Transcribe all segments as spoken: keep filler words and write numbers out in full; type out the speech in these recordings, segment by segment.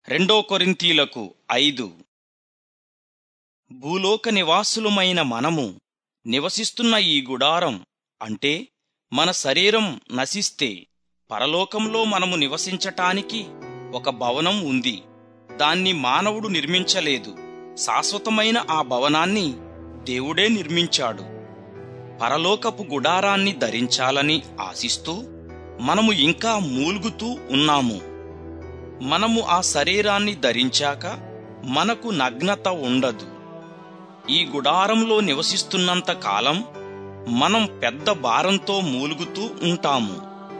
రెండో కొరింథీలకు ఐదు. భూలోక నివాసులమైన మనము నివసిస్తున్న ఈ గుడారం అంటే మన శరీరం నశిస్తే పరలోకంలో మనము నివసించటానికి ఒక భవనం ఉంది. దాన్ని మానవుడు నిర్మించలేదు. శాశ్వతమైన ఆ భవనాన్ని దేవుడే నిర్మించాడు. పరలోకపు గుడారాన్ని ధరించాలని ఆశిస్తూ మనము ఇంకా మూల్గుతూ ఉన్నాము. మనము ఆ శరీరాన్ని ధరించాక మనకు నగ్నత ఉండదు. ఈ గుడారంలో నివసిస్తున్నంత కాలం మనం పెద్ద భారంతో మూలుగుతూ ఉంటాము.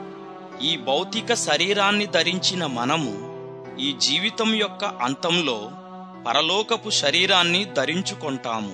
ఈ భౌతిక శరీరాన్ని ధరించిన మనము ఈ జీవితం యొక్క అంతంలో పరలోకపు శరీరాన్ని ధరించుకొంటాము.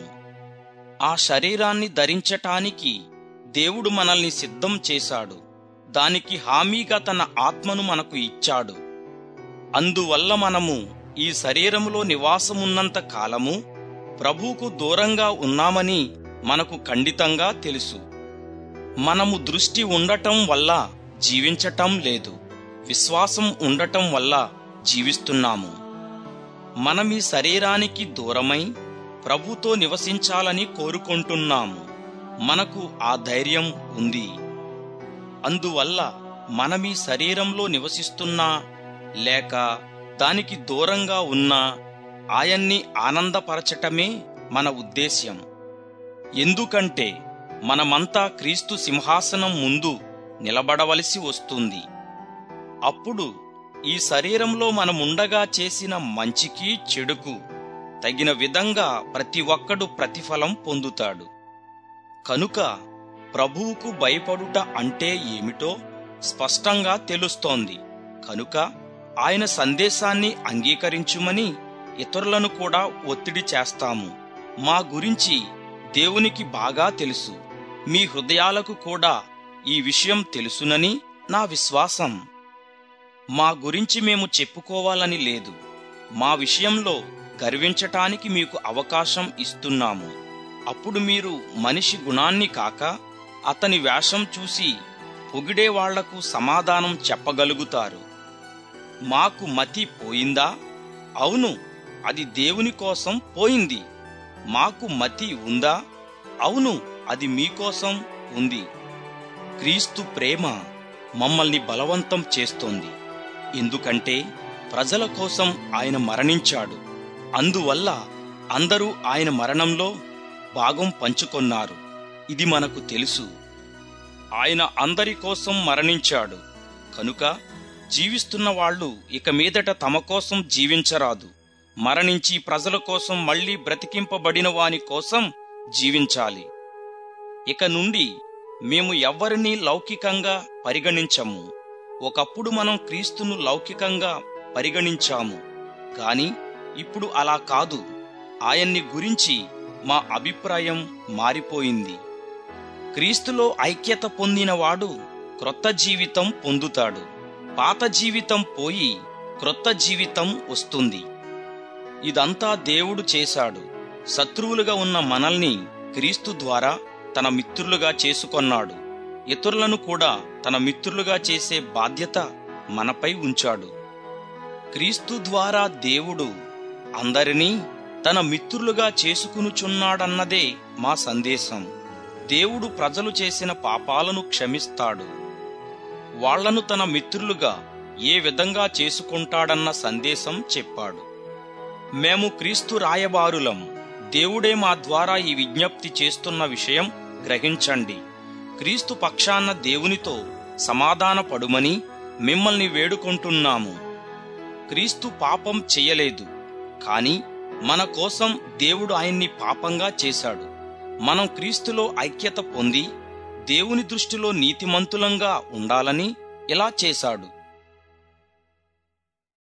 ఆ శరీరాన్ని ధరించటానికి దేవుడు మనల్ని సిద్ధం చేశాడు. దానికి హామీగా తన ఆత్మను మనకు ఇచ్చాడు. అందువల్ల మనము ఈ శరీరములో నివాసమున్నంత కాలము ప్రభువుకు దూరంగా ఉన్నామని మనకు ఖండితంగా తెలుసు. మనము దృష్టి ఉండటం వల్ల జీవించటం లేదు, విశ్వాసం ఉండటం వల్ల జీవిస్తున్నాము. మనం ఈ శరీరానికి దూరమై ప్రభుతో నివసించాలని కోరుకుంటున్నాము. మనకు ఆ ధైర్యం ఉంది. అందువల్ల మనమీ శరీరంలో నివసిస్తున్నా లేక దానికి దూరంగా ఉన్నా ఆయన్ని ఆనందపరచటమే మన ఉద్దేశ్యం. ఎందుకంటే మనమంతా క్రీస్తు సింహాసనం ముందు నిలబడవలసి వస్తుంది. అప్పుడు ఈ శరీరంలో మనముండగా చేసిన మంచికి చెడుకు తగిన విధంగా ప్రతి ఒక్కడు ప్రతిఫలం పొందుతాడు. కనుక ప్రభువుకు భయపడుట అంటే ఏమిటో స్పష్టంగా తెలుస్తోంది. కనుక ఆయన సందేశాన్ని అంగీకరించుమని ఇతరులను కూడా ఒత్తిడి చేస్తాము. మా గురించి దేవునికి బాగా తెలుసు. మీ హృదయాలకు కూడా ఈ విషయం తెలుసునని నా విశ్వాసం. మా గురించి మేము చెప్పుకోవాలని లేదు. మా విషయంలో గర్వించటానికి మీకు అవకాశం ఇస్తున్నాము. అప్పుడు మీరు మనిషి గుణాన్ని కాక అతని వేషం చూసి పొగిడే వాళ్లకు సమాధానం చెప్పగలుగుతారు. మాకు మతి పోయిందా? అవును, అది దేవుని కోసం పోయింది. మాకు మతి ఉందా? అవును, అది మీకోసం ఉంది. క్రీస్తు ప్రేమ మమ్మల్ని బలవంతం చేస్తోంది. ఎందుకంటే ప్రజల కోసం ఆయన మరణించాడు. అందువల్ల అందరూ ఆయన మరణంలో భాగం పంచుకొన్నారు. ఇది మనకు తెలుసు. ఆయన అందరి కోసం మరణించాడు. కనుక జీవిస్తున్న వాళ్ళు ఇక మీదట తమ కోసం జీవించరాదు. మరణించి ప్రజల కోసం మళ్లీ బ్రతికింపబడిన వాని కోసం జీవించాలి. ఇక నుండి మేము ఎవ్వరినీ లౌకికంగా పరిగణించము. ఒకప్పుడు మనం క్రీస్తును లౌకికంగా పరిగణించాము, కాని ఇప్పుడు అలా కాదు. ఆయన్ని గురించి మా అభిప్రాయం మారిపోయింది. క్రీస్తులో ఐక్యత పొందినవాడు క్రొత్త జీవితం పొందుతాడు. పాత జీవితం పోయి క్రొత్త జీవితం వస్తుంది. ఇదంతా దేవుడు చేశాడు. శత్రువులుగా ఉన్న మనల్ని క్రీస్తు ద్వారా తన మిత్రులుగా చేసుకొన్నాడు. ఇతరులను కూడా తన మిత్రులుగా చేసే బాధ్యత మనపై ఉంచాడు. క్రీస్తు ద్వారా దేవుడు అందరినీ తన మిత్రులుగా చేసుకునుచున్నాడన్నదే మా సందేశం. దేవుడు ప్రజలు చేసిన పాపాలను క్షమిస్తాడు. వాళ్లను తన మిత్రులుగా ఏ విధంగా చేసుకుంటాడన్న సందేశం చెప్పాడు. మేము క్రీస్తు రాయబారులం. దేవుడే మా ద్వారా ఈ విజ్ఞప్తి చేస్తున్న విషయం గ్రహించండి. క్రీస్తు పక్షాన దేవునితో సమాధాన పడుమని మిమ్మల్ని వేడుకుంటున్నాము. క్రీస్తు పాపం చెయ్యలేదు, కాని మన కోసం దేవుడు ఆయన్ని పాపంగా చేశాడు. మనం క్రీస్తులో ఐక్యత పొంది దేవుని దృష్టిలో నీతిమంతులంగా ఉండాలని ఇలా చేశాడు.